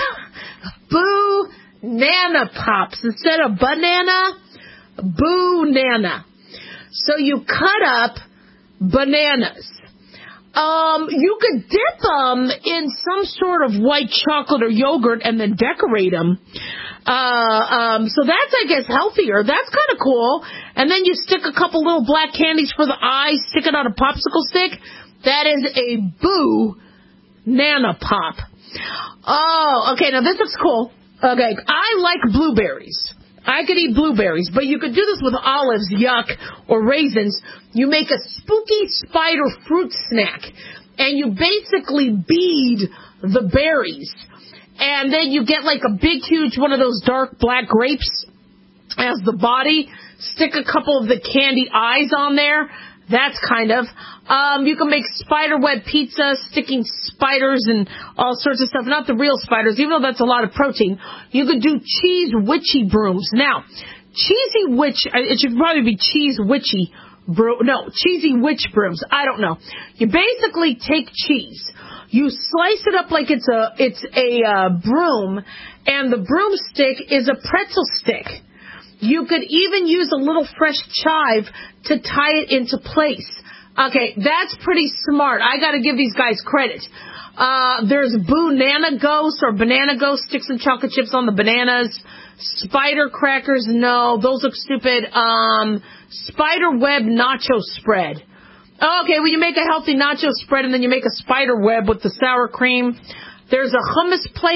Boo Nana Pops. Instead of banana, Boo Nana. So you cut up bananas. Um, you could dip them in some sort of white chocolate or yogurt and then decorate them. Uh, um, so that's, I guess, healthier. That's kind of cool. And then you stick a couple little black candies for the eyes, stick it on a popsicle stick. That is a Boo Nana Pop. Oh, okay, now this looks cool. Okay, I like blueberries. I could eat blueberries, but you could do this with olives, yuck, or raisins. You make a spooky spider fruit snack, and you basically bead the berries. And then you get like a big, huge one of those dark black grapes as the body. Stick a couple of the candy eyes on there. That's kind of. Um, you can make spider web pizza, sticking spiders and all sorts of stuff. Not the real spiders, even though that's a lot of protein. You could do cheese witchy brooms. Now, cheesy witch, it should probably be cheese witchy broom. No, cheesy witch brooms. I don't know. You basically take cheese. You slice it up like it's a, it's a uh, broom, and the broomstick is a pretzel stick. You could even use a little fresh chive to tie it into place. Okay, that's pretty smart. I got to give these guys credit. Uh, there's Boo Nana Ghost or Banana Ghost. Stick some chocolate chips on the bananas. Spider crackers, no, those look stupid. Um, spider web nacho spread. Okay, well, you make a healthy nacho spread and then you make a spider web with the sour cream. There's a hummus plate.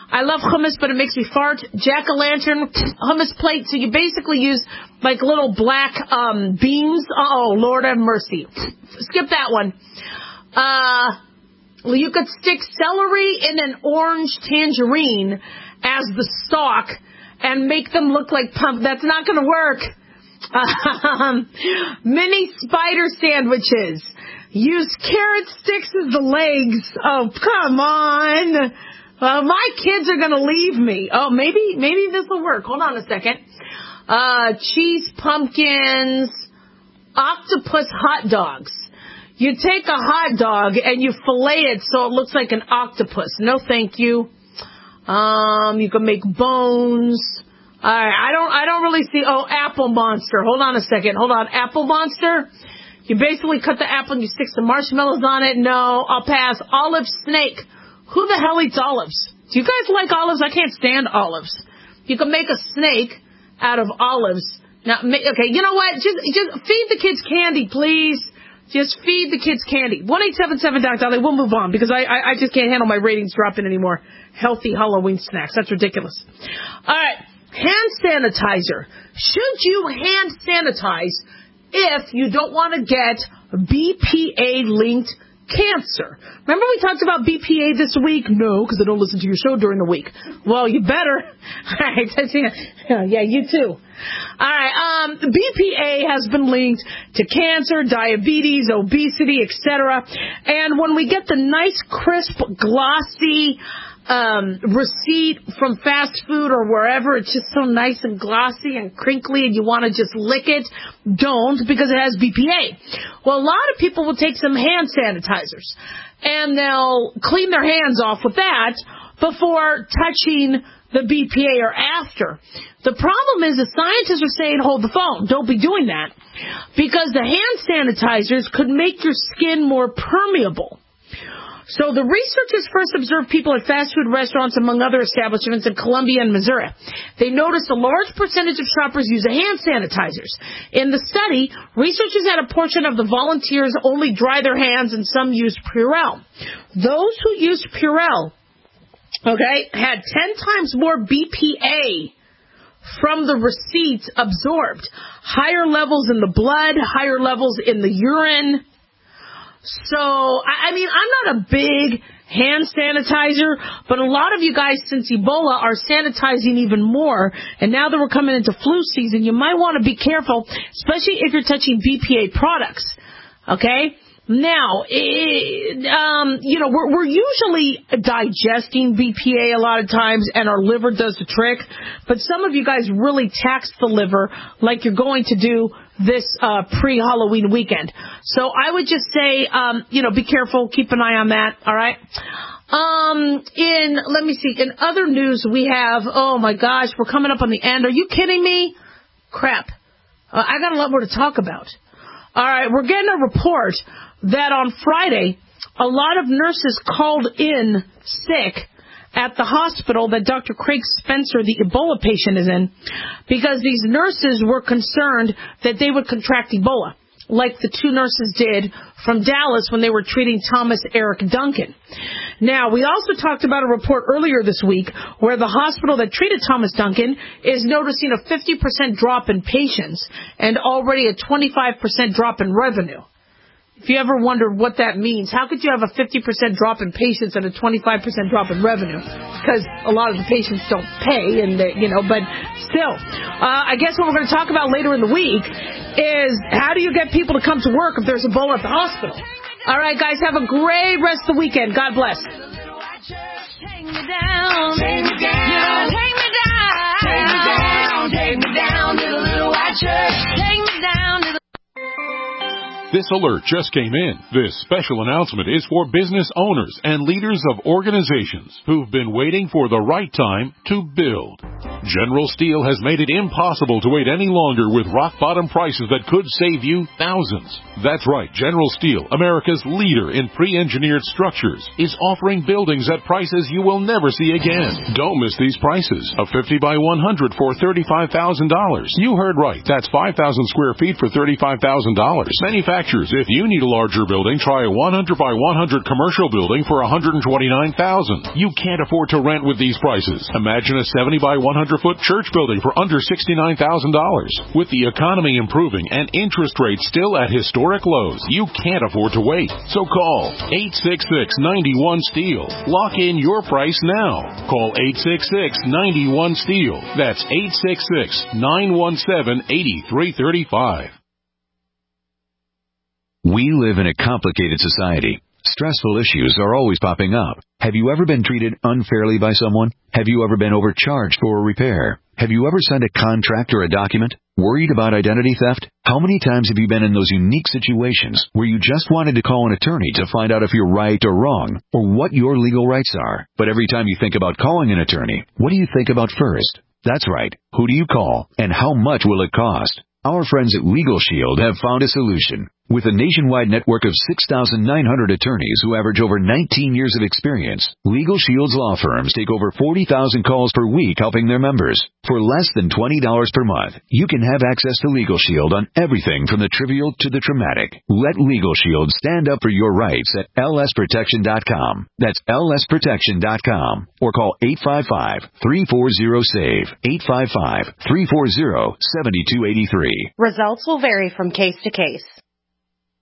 I love hummus, but it makes me fart. Jack-o'-lantern hummus plate. So you basically use like little black um, beans. Oh, Lord have mercy. Skip that one. Uh, you could stick celery in an orange tangerine as the stalk and make them look like pump. That's not going to work. Um, mini spider sandwiches. Use carrot sticks as the legs. Oh, come on. Uh, my kids are going to leave me. Oh, maybe maybe this will work. Hold on a second. Uh, cheese pumpkins, octopus hot dogs. You take a hot dog and you fillet it so it looks like an octopus. No, thank you. Um, you can make bones. All right, I don't I don't really see. Oh, apple monster. Hold on a second. Hold on. Apple monster. You basically cut the apple and you stick some marshmallows on it. No, I'll pass. Olive snake. Who the hell eats olives? Do you guys like olives? I can't stand olives. You can make a snake out of olives. Now, okay, you know what? Just just feed the kids candy, please. Just feed the kids candy. one eight seven seven Doc Dolly. We'll move on because I, I I just can't handle my ratings dropping anymore. Healthy Halloween snacks. That's ridiculous. All right. Hand sanitizer. Should you hand sanitize if you don't want to get B P A-linked cancer? Remember we talked about B P A this week? No, because I don't listen to your show during the week. Well, you better. All right. Yeah, you too. All right. Um, B P A has been linked to cancer, diabetes, obesity, et cetera. And when we get the nice, crisp, glossy um, receipt from fast food or wherever, it's just so nice and glossy and crinkly and you want to just lick it, don't, because it has B P A. Well, a lot of people will take some hand sanitizers and they'll clean their hands off with that before touching the B P A or after. The problem is the scientists are saying, hold the phone, don't be doing that, because the hand sanitizers could make your skin more permeable. So the researchers first observed people at fast food restaurants, among other establishments in Columbia and Missouri. They noticed a large percentage of shoppers use hand sanitizers. In the study, researchers had a portion of the volunteers only dry their hands and some used Purell. Those who used Purell, okay, had ten times more B P A from the receipts absorbed. Higher levels in the blood, higher levels in the urine. So, I mean, I'm not a big hand sanitizer, but a lot of you guys since Ebola are sanitizing even more. And now that we're coming into flu season, you might want to be careful, especially if you're touching B P A products. Okay? Now, it, um, you know, we're, we're usually digesting B P A a lot of times, and our liver does the trick. But some of you guys really tax the liver like you're going to do this uh, pre-Halloween weekend. So I would just say, um, you know, be careful. Keep an eye on that. All right. Um, in, let me see, in other news we have, oh my gosh, we're coming up on the end. Are you kidding me? Crap. Uh, I got a lot more to talk about. All right. We're getting a report that on Friday, a lot of nurses called in sick at the hospital that Doctor Craig Spencer, the Ebola patient, is in, because these nurses were concerned that they would contract Ebola, like the two nurses did from Dallas when they were treating Thomas Eric Duncan. Now, we also talked about a report earlier this week where the hospital that treated Thomas Duncan is noticing a fifty percent drop in patients and already a twenty-five percent drop in revenue. If you ever wondered what that means, how could you have a fifty percent drop in patients and a twenty-five percent drop in revenue? Because a lot of the patients don't pay, and they, you know, but still. Uh, I guess what we're going to talk about later in the week is how do you get people to come to work if there's Ebola at the hospital? All right, guys, have a great rest of the weekend. God bless. Take me down, take me down, take me down, take me down, take me down to the little white church, take me down to the... This alert just came in. This special announcement is for business owners and leaders of organizations who've been waiting for the right time to build. General Steel has made it impossible to wait any longer with rock-bottom prices that could save you thousands. That's right, General Steel, America's leader in pre-engineered structures, is offering buildings at prices you will never see again. Don't miss these prices. A fifty by one hundred for thirty-five thousand dollars. You heard right. That's five thousand square feet for thirty-five thousand dollars. Manufacturers, if you need a larger building, try a one hundred by one hundred commercial building for one hundred twenty-nine thousand dollars. You can't afford to rent with these prices. Imagine a seventy by one hundred foot church building for under sixty-nine thousand dollars. With the economy improving and interest rates still at historic lows, you can't afford to wait. So call eight six six, nine one, STEEL. Lock in your price now. Call eight six six, nine one, STEEL. That's eight six six, nine one seven, eight three three five. We live in a complicated society. Stressful issues are always popping up. Have you ever been treated unfairly by someone? Have you ever been overcharged for a repair? Have you ever signed a contract or a document? Worried about identity theft? How many times have you been in those unique situations where you just wanted to call an attorney to find out if you're right or wrong, or what your legal rights are? But every time you think about calling an attorney, what do you think about first? That's right. Who do you call, and how much will it cost? Our friends at Legal Shield have found a solution. With a nationwide network of six thousand nine hundred attorneys who average over nineteen years of experience, Legal Shield's law firms take over forty thousand calls per week helping their members. For less than twenty dollars per month, you can have access to Legal Shield on everything from the trivial to the traumatic. Let Legal Shield stand up for your rights at L S protection dot com. That's L S protection dot com. Or call eight five five, three four zero, SAVE, eight five five, three four zero, seven two eight three. Results will vary from case to case.